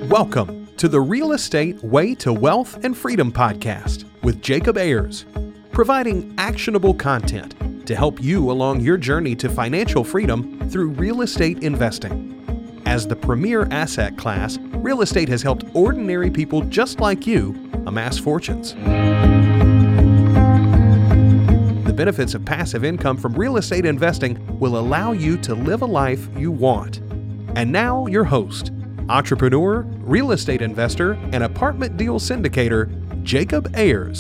Welcome to the Real Estate Way to Wealth and Freedom podcast with Jacob Ayers, providing actionable content to help you along your journey to financial freedom through real estate investing. As the premier asset class, real estate has helped ordinary people just like you amass fortunes. The benefits of passive income from real estate investing will allow you to live a life you want. And now your host, entrepreneur, real estate investor, and apartment deal syndicator, Jacob Ayers.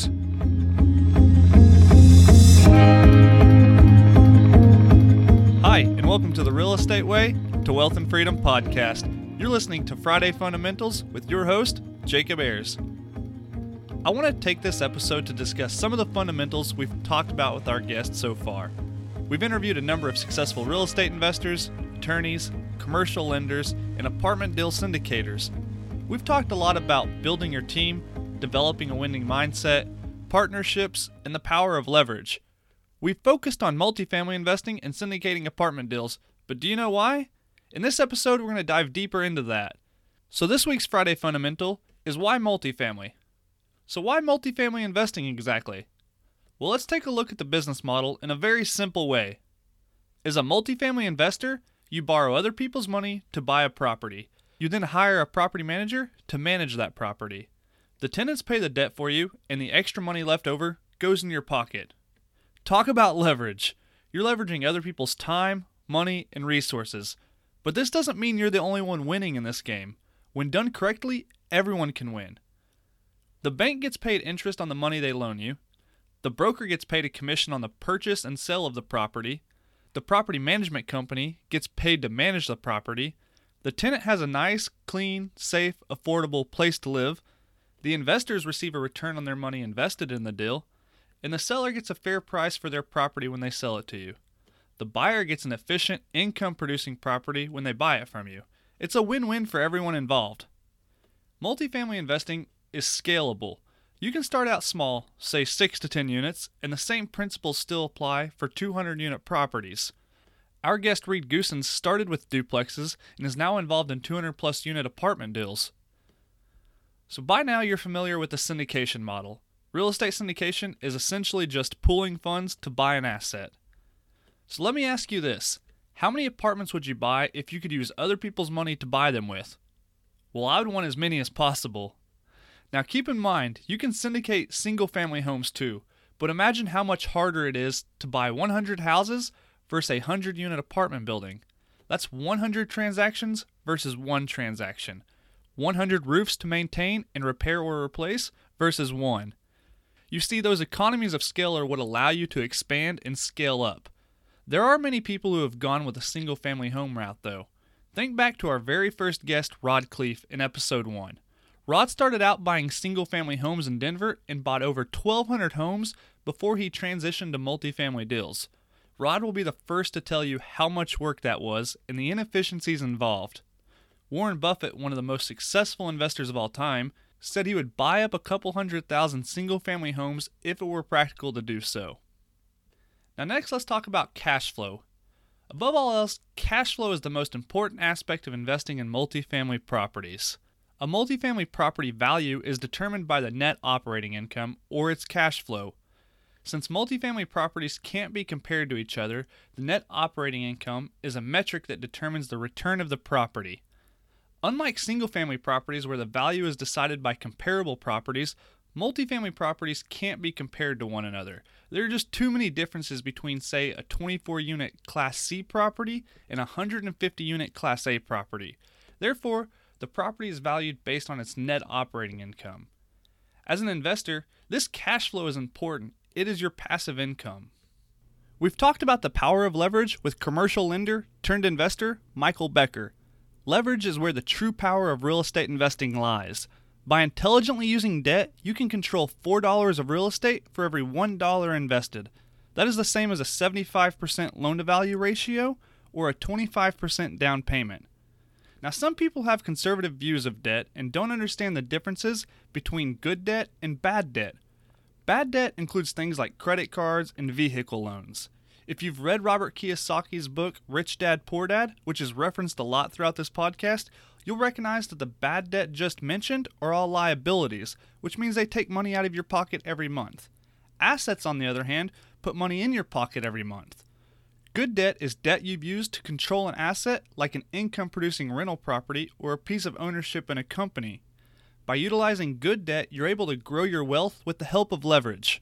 Hi, and welcome to the Real Estate Way to Wealth and Freedom podcast. You're listening to Friday Fundamentals with your host, Jacob Ayers. I want to take this episode to discuss some of the fundamentals we've talked about with our guests so far. We've interviewed a number of successful real estate investors, attorneys, commercial lenders, and apartment deal syndicators. We've talked a lot about building your team, developing a winning mindset, partnerships, and the power of leverage. We've focused on multifamily investing and syndicating apartment deals, but do you know why? In this episode, we're going to dive deeper into that. So this week's Friday Fundamental is why multifamily? So why multifamily investing exactly? Well, let's take a look at the business model in a very simple way. As a multifamily investor, you borrow other people's money to buy a property. You then hire a property manager to manage that property. The tenants pay the debt for you, and the extra money left over goes in your pocket. Talk about leverage. You're leveraging other people's time, money, and resources. But this doesn't mean you're the only one winning in this game. When done correctly, everyone can win. The bank gets paid interest on the money they loan you. The broker gets paid a commission on the purchase and sale of the property. The property management company gets paid to manage the property. The tenant has a nice, clean, safe, affordable place to live. The investors receive a return on their money invested in the deal. And the seller gets a fair price for their property when they sell it to you. The buyer gets an efficient, income-producing property when they buy it from you. It's a win-win for everyone involved. Multifamily investing is scalable. You can start out small, say 6 to 10 units, and the same principles still apply for 200-unit properties. Our guest Reed Goossens started with duplexes and is now involved in 200-plus unit apartment deals. So by now you're familiar with the syndication model. Real estate syndication is essentially just pooling funds to buy an asset. So let me ask you this. How many apartments would you buy if you could use other people's money to buy them with? Well, I would want as many as possible. Now keep in mind, you can syndicate single-family homes too, but imagine how much harder it is to buy 100 houses versus a 100-unit apartment building. That's 100 transactions versus one transaction. 100 roofs to maintain and repair or replace versus one. You see, those economies of scale are what allow you to expand and scale up. There are many people who have gone with a single-family home route though. Think back to our very first guest, Rod Khleif, in episode 1. Rod started out buying single-family homes in Denver and bought over 1,200 homes before he transitioned to multifamily deals. Rod will be the first to tell you how much work that was and the inefficiencies involved. Warren Buffett, one of the most successful investors of all time, said he would buy up a couple 100,000 single-family homes if it were practical to do so. Now next, let's talk about cash flow. Above all else, cash flow is the most important aspect of investing in multifamily properties. A multifamily property value is determined by the net operating income, or its cash flow. Since multifamily properties can't be compared to each other, the net operating income is a metric that determines the return of the property. Unlike single-family properties where the value is decided by comparable properties, multifamily properties can't be compared to one another. There are just too many differences between, say, a 24-unit Class C property and a 150-unit Class A property. Therefore, the property is valued based on its net operating income. As an investor, this cash flow is important. It is your passive income. We've talked about the power of leverage with commercial lender turned investor Michael Becker. Leverage is where the true power of real estate investing lies. By intelligently using debt, you can control $4 of real estate for every $1 invested. That is the same as a 75% loan-to-value ratio or a 25% down payment. Now, some people have conservative views of debt and don't understand the differences between good debt and bad debt. Bad debt includes things like credit cards and vehicle loans. If you've read Robert Kiyosaki's book, Rich Dad, Poor Dad, which is referenced a lot throughout this podcast, you'll recognize that the bad debt just mentioned are all liabilities, which means they take money out of your pocket every month. Assets, on the other hand, put money in your pocket every month. Good debt is debt you've used to control an asset like an income-producing rental property or a piece of ownership in a company. By utilizing good debt, you're able to grow your wealth with the help of leverage.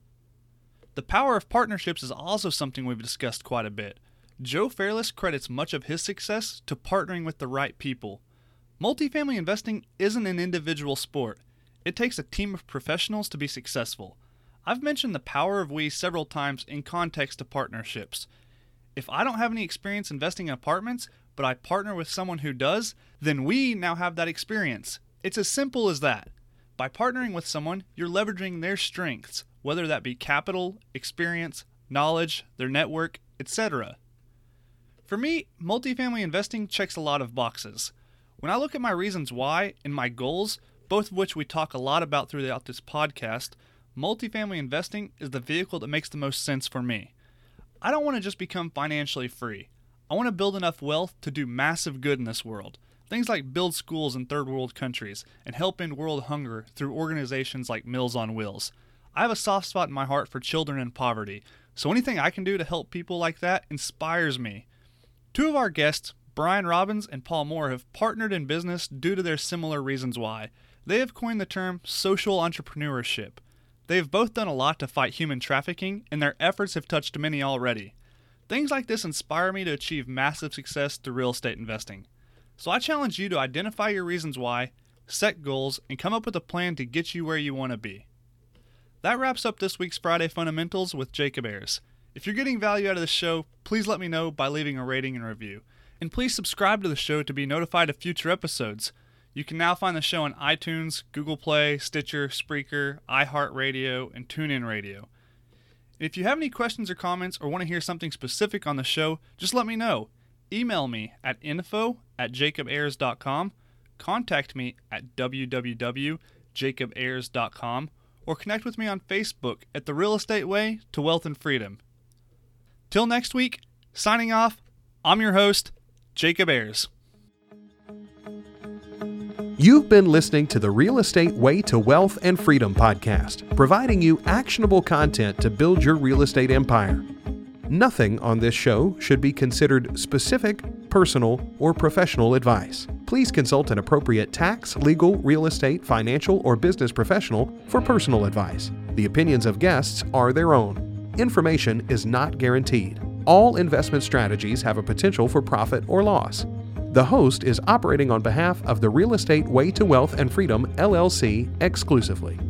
The power of partnerships is also something we've discussed quite a bit. Joe Fairless credits much of his success to partnering with the right people. Multifamily investing isn't an individual sport. It takes a team of professionals to be successful. I've mentioned the power of we several times in context of partnerships. If I don't have any experience investing in apartments, but I partner with someone who does, then we now have that experience. It's as simple as that. By partnering with someone, you're leveraging their strengths, whether that be capital, experience, knowledge, their network, etc. For me, multifamily investing checks a lot of boxes. When I look at my reasons why and my goals, both of which we talk a lot about throughout this podcast, multifamily investing is the vehicle that makes the most sense for me. I don't want to just become financially free. I want to build enough wealth to do massive good in this world. Things like build schools in third world countries and help end world hunger through organizations like Meals on Wheels. I have a soft spot in my heart for children in poverty, so anything I can do to help people like that inspires me. Two of our guests, Brian Robbins and Paul Moore, have partnered in business due to their similar reasons why. They have coined the term social entrepreneurship. They have both done a lot to fight human trafficking, and their efforts have touched many already. Things like this inspire me to achieve massive success through real estate investing. So I challenge you to identify your reasons why, set goals, and come up with a plan to get you where you want to be. That wraps up this week's Friday Fundamentals with Jacob Ayers. If you're getting value out of this show, please let me know by leaving a rating and review. And please subscribe to the show to be notified of future episodes. You can now find the show on iTunes, Google Play, Stitcher, Spreaker, iHeartRadio, and TuneIn Radio. And if you have any questions or comments or want to hear something specific on the show, just let me know. Email me at info@jacobayers.com, contact me at www.jacobayers.com, or connect with me on Facebook at The Real Estate Way to Wealth and Freedom. Till next week, signing off, I'm your host, Jacob Ayers. You've been listening to the Real Estate Way to Wealth and Freedom podcast, providing you actionable content to build your real estate empire. Nothing on this show should be considered specific, personal, or professional advice. Please consult an appropriate tax, legal, real estate, financial, or business professional for personal advice. The opinions of guests are their own. Information is not guaranteed. All investment strategies have a potential for profit or loss. The host is operating on behalf of the Real Estate Way to Wealth and Freedom, LLC, exclusively.